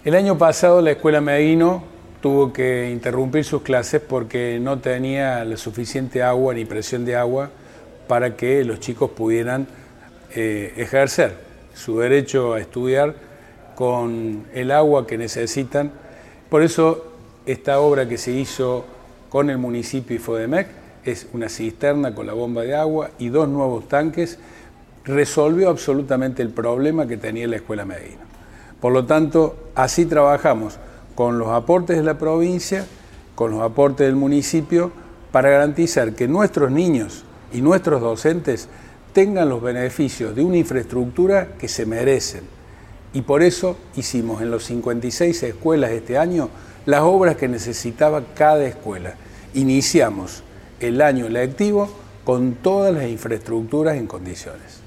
El año pasado la escuela Meguino tuvo que interrumpir sus clases porque no tenía la suficiente agua ni presión de agua para que los chicos pudieran ejercer su derecho a estudiar con el agua que necesitan. Por eso esta obra que se hizo con el municipio y Fodemec es una cisterna con la bomba de agua y 2 nuevos tanques, resolvió absolutamente el problema que tenía la escuela Meguino. Por lo tanto, así trabajamos con los aportes de la provincia, con los aportes del municipio, para garantizar que nuestros niños y nuestros docentes tengan los beneficios de una infraestructura que se merecen. Y por eso hicimos en los 56 escuelas este año las obras que necesitaba cada escuela. Iniciamos el año lectivo con todas las infraestructuras en condiciones.